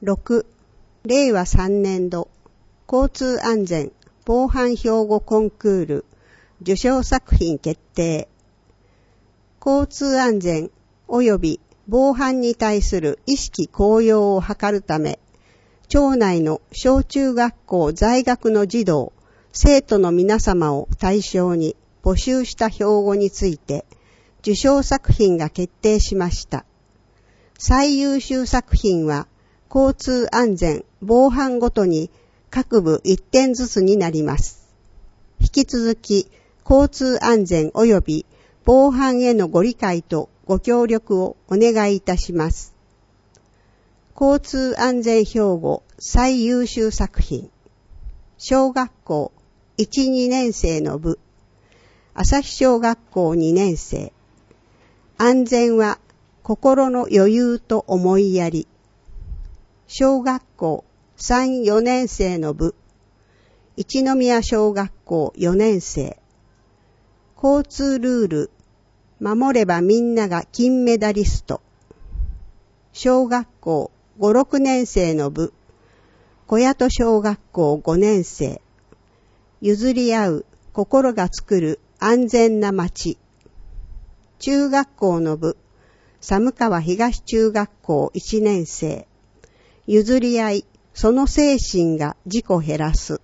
6、令和3年度交通安全防犯標語コンクール受賞作品決定。交通安全及び防犯に対する意識向上を図るため、町内の小中学校在学の児童、生徒の皆様を対象に募集した標語について、受賞作品が決定しました。最優秀作品は、交通安全防犯ごとに各部1点ずつになります。引き続き、交通安全及び防犯へのご理解とご協力をお願いいたします。交通安全標語最優秀作品。小学校1、2年生の部。朝日小学校2年生。安全は心の余裕と思いやり。小学校3、4年生の部。一宮小学校4年生。交通ルール。守ればみんなが金メダリスト。小学校5、6年生の部。小谷戸小学校5年生。譲り合う心が作る安全な街。中学校の部。寒川東中学校1年生。譲り合い、その精神が事故減らす。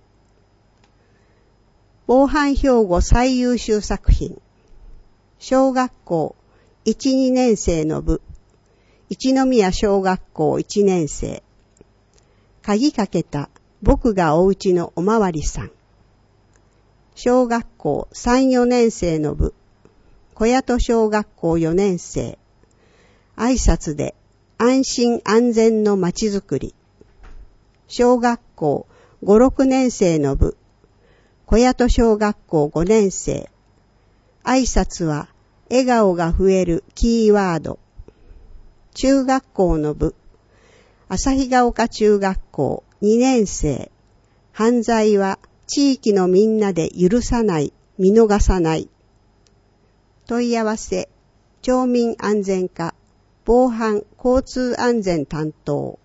防犯標語最優秀作品。小学校1、2年生の部。一宮小学校1年生。鍵かけた僕がお家のおまわりさん。小学校3、4年生の部。小谷戸小学校4年生。挨拶で安心安全のまちづくり。小学校5、6年生の部。小谷戸小学校5年生。挨拶は笑顔が増えるキーワード。中学校の部。旭ヶ丘中学校2年生。犯罪は地域のみんなで許さない、見逃さない。問い合わせ、町民安全課、防犯交通安全担当。